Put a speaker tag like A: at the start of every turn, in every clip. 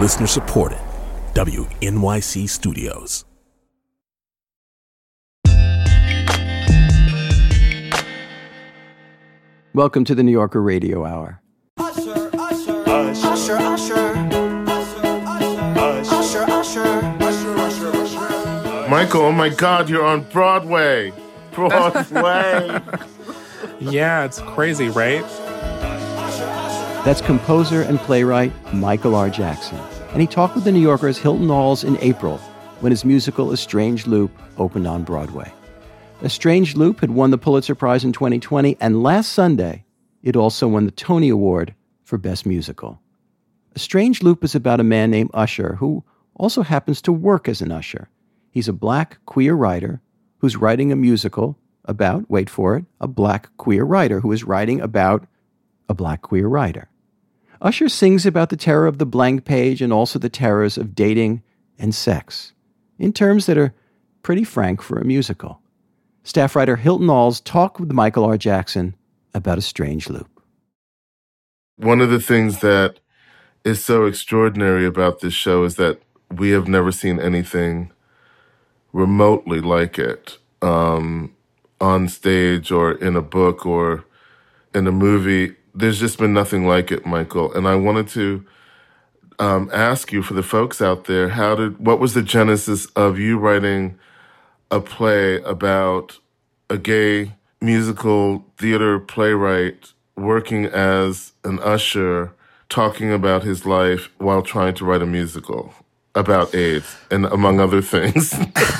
A: Listener supported. WNYC Studios.
B: Welcome to the New Yorker Radio Hour.
C: Usher, usher, usher, usher, usher, usher, usher.
D: Michael, oh my God, you're on Broadway. Broadway.
E: Yeah, it's crazy, right?
B: That's composer and playwright Michael R. Jackson. And he talked with the New Yorker's Hilton Halls in April when his musical A Strange Loop opened on Broadway. A Strange Loop had won the Pulitzer Prize in 2020, and last Sunday, it also won the Tony Award for Best Musical. A Strange Loop is about a man named Usher who also happens to work as an usher. He's a black queer writer who's writing a musical about, wait for it, a black queer writer who is writing about a black queer writer. Usher sings about the terror of the blank page and also the terrors of dating and sex, in terms that are pretty frank for a musical. Staff writer Hilton Halls talked with Michael R. Jackson about A Strange Loop.
D: One of the things that is so extraordinary about this show is that we have never seen anything remotely like it on stage or in a book or in a movie. There's just been nothing like it, Michael. And I wanted to ask you, for the folks out there, what was the genesis of you writing a play about a gay musical theater playwright working as an usher, talking about his life while trying to write a musical about AIDS, and among other things?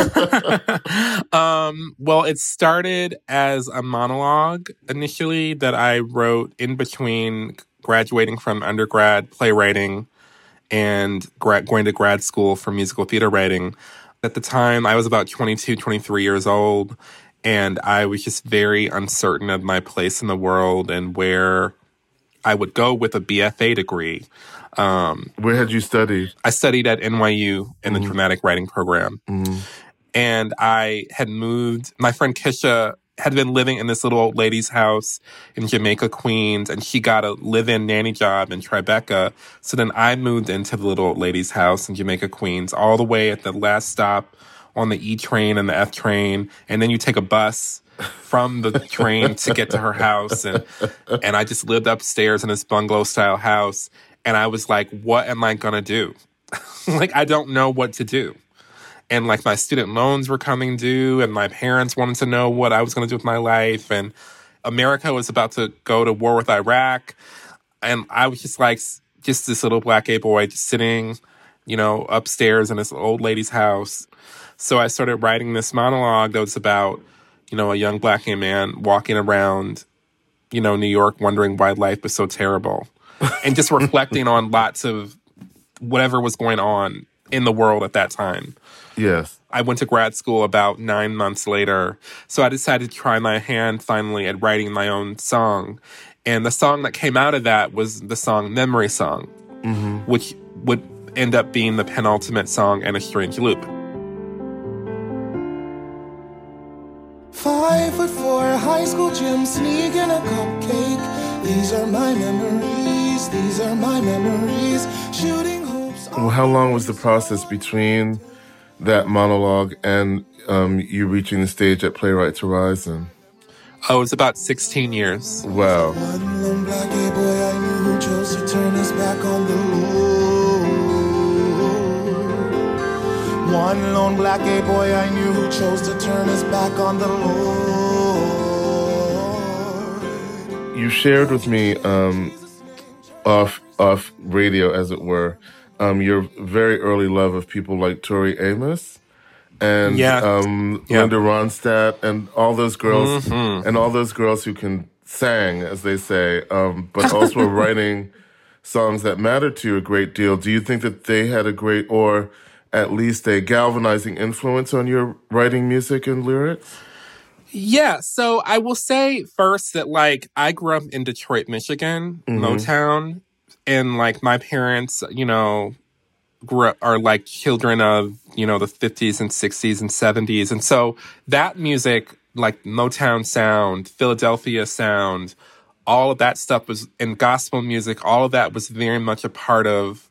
E: Well, it started as a monologue initially that I wrote in between graduating from undergrad playwriting and going to grad school for musical theater writing. At the time, I was about 22, 23 years old, and I was just very uncertain of my place in the world and where I would go with a BFA degree.
D: Where had you studied?
E: I studied at NYU in the dramatic writing program. And I had moved. My friend Kisha had been living in this little old lady's house in Jamaica, Queens, and she got a live-in nanny job in Tribeca. So then I moved into the little old lady's house in Jamaica, Queens, all the way at the last stop on the E train and the F train. And then you take a bus from the train to get to her house. And I just lived upstairs in this bungalow-style house. And I was like, what am I going to do? Like, I don't know what to do. And, like, my student loans were coming due, and my parents wanted to know what I was going to do with my life. And America was about to go to war with Iraq. And I was just, like, just this little black gay boy just sitting, upstairs in this old lady's house. So I started writing this monologue that was about, a young black gay man walking around, New York wondering why life was so terrible. And just reflecting on lots of whatever was going on in the world at that time.
D: Yes.
E: I went to grad school about 9 months later. So I decided to try my hand finally at writing my own song. And the song that came out of that was the song Memory Song, which would end up being the penultimate song in A Strange Loop.
C: 5'4", high school gym, sneaking a cupcake. These are my memories, these are my memories. Shooting hopes.
D: Well, how long was the process between that monologue and you reaching the stage at Playwrights Horizon?
E: Oh, it was about 16 years.
D: Wow.
C: One lone black gay boy I knew who chose to turn his back on the Lord. One lone black gay boy I knew who chose to turn his back on the Lord.
D: You shared with me off radio, as it were, your very early love of people like Tori Amos and Linda Ronstadt and all those girls and all those girls who can sing, as they say, but also writing songs that mattered to you a great deal. Do you think that they had a great, or at least a galvanizing influence on your writing music and lyrics?
E: Yeah, so I will say first that, I grew up in Detroit, Michigan, Motown, and, my parents, are, children of, the 50s and 60s and 70s. And so that music, Motown sound, Philadelphia sound, all of that stuff was, and gospel music, all of that was very much a part of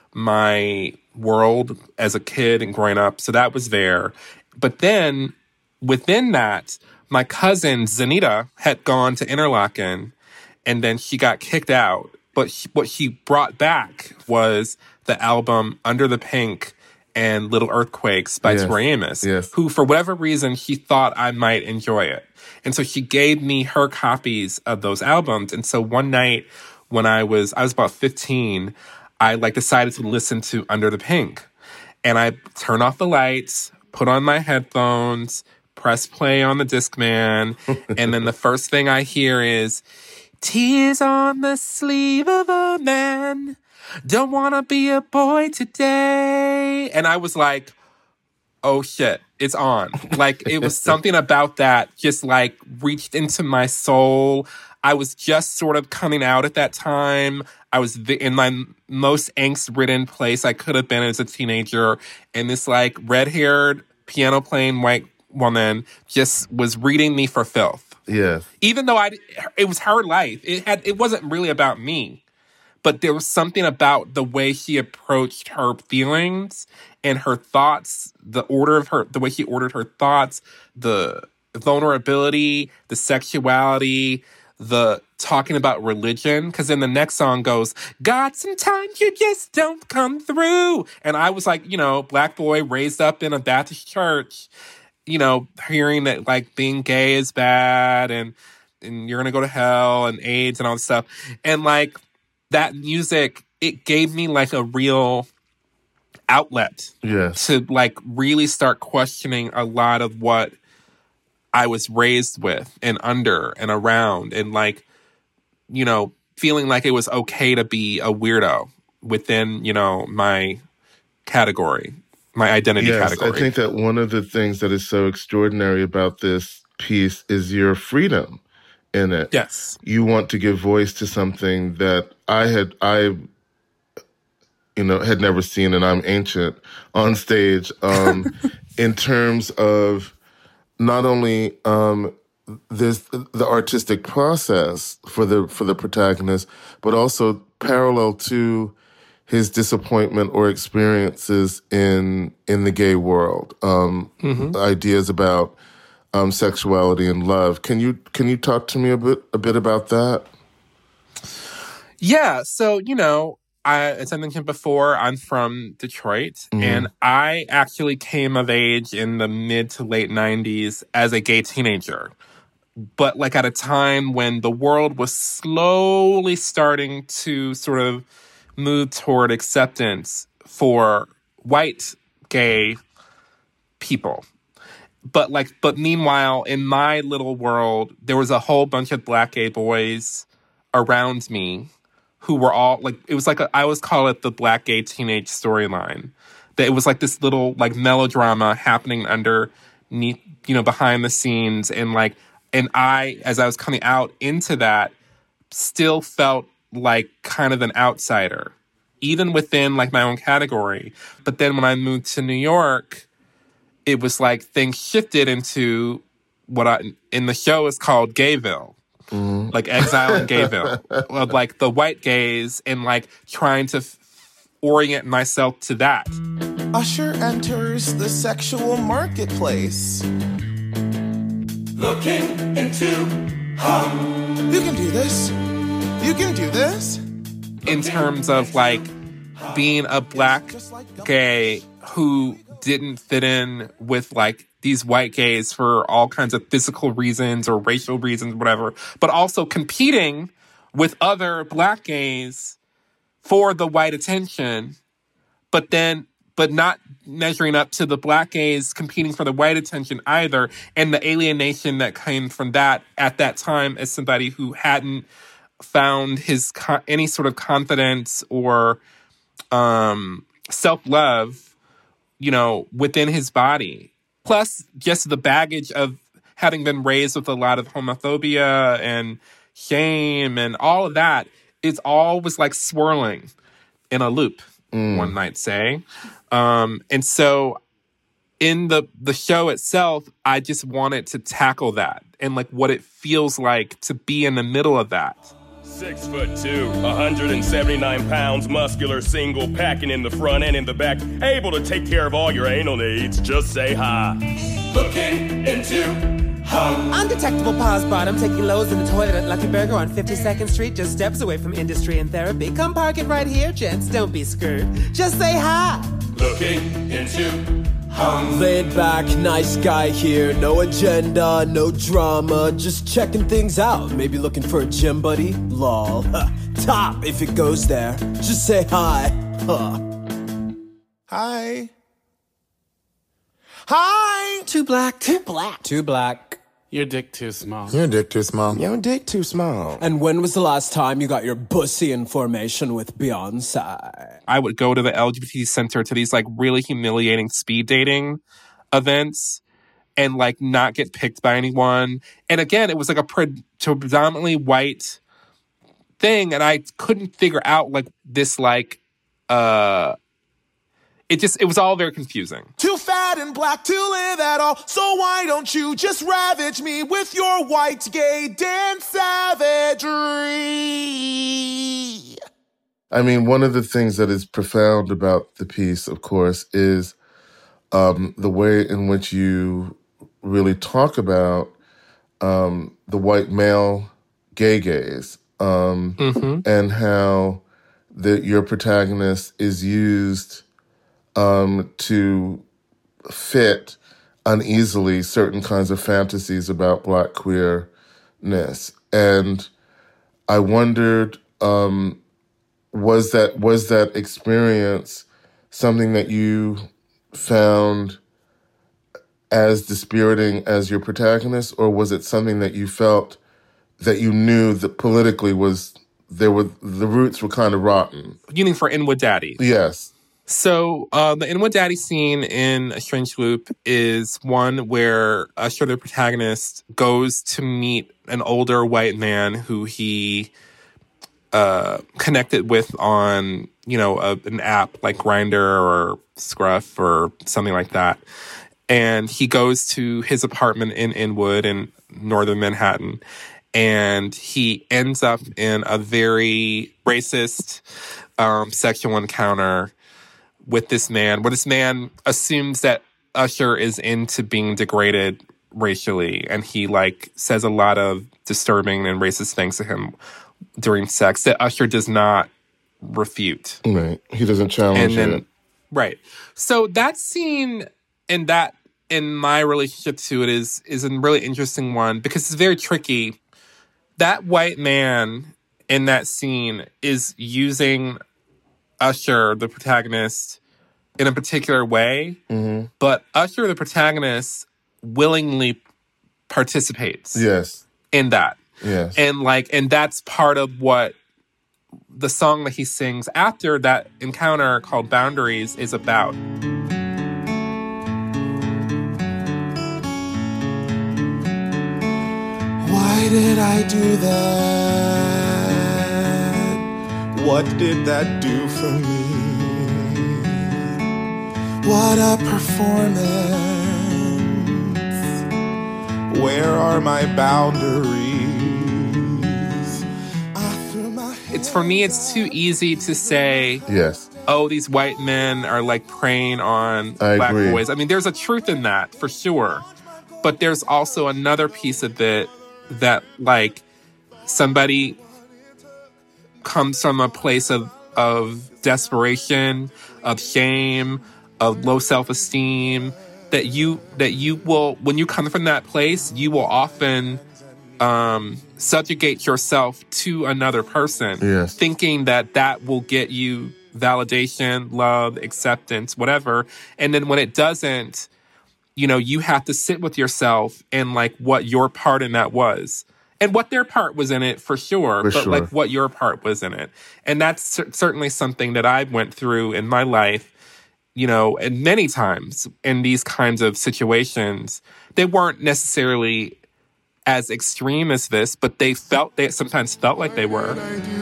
E: my world as a kid and growing up. So that was there. But then within that, my cousin Zanita had gone to Interlaken, and then she got kicked out. But what she brought back was the album Under the Pink and Little Earthquakes by Tori Amos, who, for whatever reason, she thought I might enjoy it. And so she gave me her copies of those albums. And so one night when I was about 15, I decided to listen to Under the Pink. And I turned off the lights, put on my headphones, press play on the Discman, and then the first thing I hear is, tears on the sleeve of a man, don't wanna be a boy today. And I was like, oh shit, it's on. It was something about that just reached into my soul. I was just sort of coming out at that time. I was in my most angst-ridden place I could have been as a teenager. And this red-haired, piano-playing white woman just was reading me for filth.
D: Yes.
E: Even though it was her life. It wasn't really about me. But there was something about the way she approached her feelings and her thoughts, the way she ordered her thoughts, the vulnerability, the sexuality, the talking about religion. Because then the next song goes, God, sometimes you just don't come through. And I was black boy raised up in a Baptist church, hearing that being gay is bad and you're going to go to hell and AIDS and all this stuff. And that music, it gave me a real outlet to really start questioning a lot of what I was raised with and under and around, and feeling like it was okay to be a weirdo within, my category, my identity category.
D: I think that one of the things that is so extraordinary about this piece is your freedom in it.
E: Yes.
D: You want to give voice to something that I had never seen, and I'm ancient on stage, in terms of not only the artistic process for the protagonist, but also parallel to his disappointment or experiences in the gay world. Ideas about sexuality and love. Can you talk to me a bit about that?
E: Yeah. So, as I mentioned before, I'm from Detroit, and I actually came of age in the mid to late 90s as a gay teenager. But at a time when the world was slowly starting to sort of move toward acceptance for white gay people. But meanwhile, in my little world, there was a whole bunch of black gay boys around me who were all it was I always call it the black gay teenage storyline. That it was this little melodrama happening underneath, behind the scenes, and I, as I was coming out into that, still felt kind of an outsider, even within my own category. But then when I moved to New York, it was things shifted into what in the show is called Gayville. Exile in Gayville. Of the white gays, and trying to orient myself to that.
C: Usher enters the sexual marketplace. Looking into You can do this. You can do this.
E: In terms of being a black gay who didn't fit in with these white gays for all kinds of physical reasons or racial reasons, whatever, but also competing with other black gays for the white attention, but not measuring up to the black gays competing for the white attention either, and the alienation that came from that at that time as somebody who hadn't found any sort of confidence or self-love, within his body. Plus, just the baggage of having been raised with a lot of homophobia and shame and all of that is always swirling in a loop, one might say. And so in the show itself, I just wanted to tackle that and what it feels like to be in the middle of that.
F: 6'2", 179 pounds, muscular, single, packing in the front and in the back, able to take care of all your anal needs. Just say hi. Looking into hung.
G: Undetectable pause bottom, taking loads in the toilet at Lucky Burger on 52nd Street, just steps away from industry and therapy. Come park it right here, gents. Don't be scared. Just say hi.
F: Looking into hung.
H: Laid back, nice guy here. No agenda, no drama. Just checking things out. Maybe looking for a gym buddy. Lol. Top if it goes there. Just say hi.
C: Hi. Hi.
G: Too black.
H: Too black.
I: Your dick too small.
J: Your dick too small.
C: Your dick too small.
H: And when was the last time you got your bussy in formation with Beyonce?
E: I would go to the LGBT center to these like really humiliating speed dating events and like not get picked by anyone. And again, it was like a predominantly white thing. And I couldn't figure out like this like, it was all very confusing.
C: Too fat and black to live at all, so why don't you just ravage me with your white gay dance savagery?
D: I mean, one of the things that is profound about the piece, of course, is the way in which you really talk about the white male gay gaze and how your protagonist is used to fit uneasily certain kinds of fantasies about Black queerness. And I wondered, was that experience something that you found as dispiriting as your protagonist, or was it something that you felt that you knew that politically the roots were kind of rotten?
E: You mean for Inwood Daddy?
D: Yes.
E: So the Inwood Daddy scene in A Strange Loop is one where Usher, the protagonist, goes to meet an older white man who he connected with on, an app like Grindr or Scruff or something like that. And he goes to his apartment in Inwood in northern Manhattan. And he ends up in a very racist sexual encounter with this man, where this man assumes that Usher is into being degraded racially, and he says a lot of disturbing and racist things to him during sex that Usher does not refute.
D: Right. He doesn't challenge it.
E: Right. So that scene and that in my relationship to it is a really interesting one because it's very tricky. That white man in that scene is using Usher, the protagonist, in a particular way, but Usher, the protagonist, willingly participates.
D: Yes.
E: In that.
D: Yes.
E: And that's part of what the song that he sings after that encounter called Boundaries is about.
C: Why did I do that? What did that do for me? What a performance. Where are my boundaries?
E: For me, it's too easy to say,
D: yes,
E: oh, these white men are preying on Black boys. I mean, there's a truth in that, for sure. But there's also another piece of it that, somebody comes from a place of desperation, of shame, of low self-esteem, that you will, when you come from that place, you will often subjugate yourself to another person,
D: yes,
E: thinking that will get you validation, love, acceptance, whatever. And then when it doesn't, you have to sit with yourself and what your part in that was. And what their part was in it, for sure, what your part was in it. And that's certainly something that I went through in my life, and many times in these kinds of situations. They weren't necessarily as extreme as this, but they sometimes felt like they were.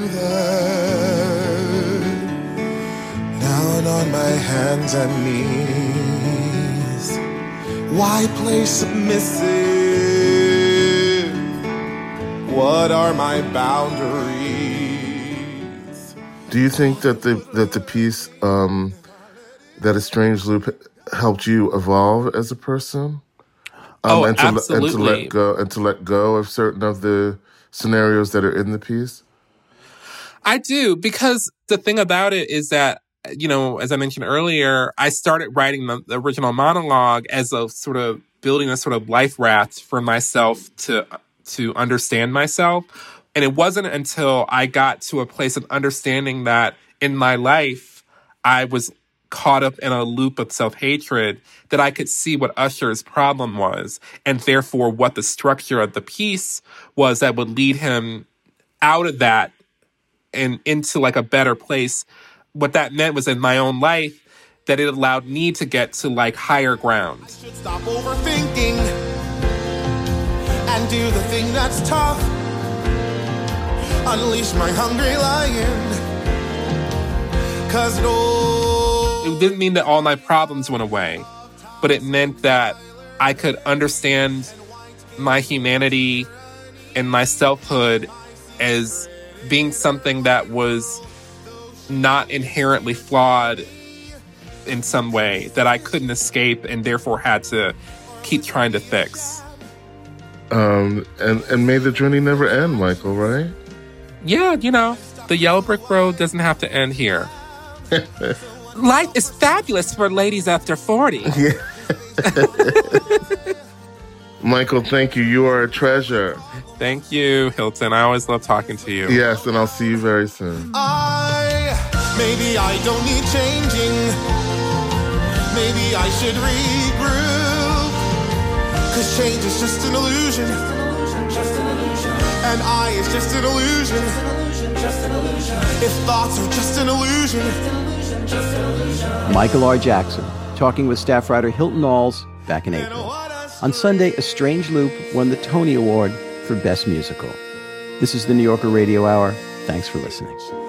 C: Down on my hands and knees. Why play submissive? What are my boundaries?
D: Do you think that the piece, that A Strange Loop, helped you evolve as a person?
E: Absolutely.
D: And to let go of certain of the scenarios that are in the piece?
E: I do, because the thing about it is that, as I mentioned earlier, I started writing the original monologue as a sort of building a sort of life raft for myself to understand myself. And it wasn't until I got to a place of understanding that in my life, I was caught up in a loop of self-hatred that I could see what Usher's problem was, and therefore what the structure of the piece was that would lead him out of that and into like a better place. What that meant was in my own life that it allowed me to get to like higher ground.
C: I should stop overthinking and do the thing that's tough. Unleash my hungry lion. 'Cause
E: It didn't mean that all my problems went away, but it meant that I could understand my humanity and my selfhood as being something that was not inherently flawed in some way that I couldn't escape and therefore had to keep trying to fix.
D: And may the journey never end, Michael, right?
E: Yeah, the yellow brick road doesn't have to end here. Life is fabulous for ladies after 40.
D: Yeah. Michael, thank you. You are a treasure.
E: Thank you, Hilton. I always love talking to you.
D: Yes, and I'll see you very soon.
C: Maybe I don't need changing. Maybe I should regroup. 'Cause change is just an illusion. And I is just an illusion. If thoughts are just an illusion.
B: Michael R. Jackson, talking with staff writer Hilton Alls back in April. On Sunday, A Strange Loop won the Tony Award for Best Musical. This is the New Yorker Radio Hour. Thanks for listening.